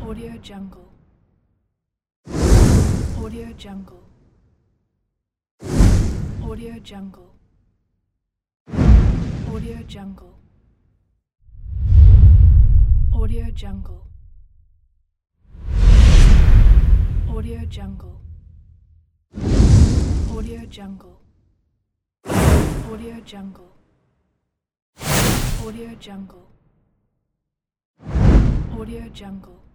Audio Jungle. Audio Jungle. Audio Jungle. Audio Jungle. Audio Jungle. Audio Jungle. Audio Jungle. Audio Jungle. Audio Jungle. Audio Jungle.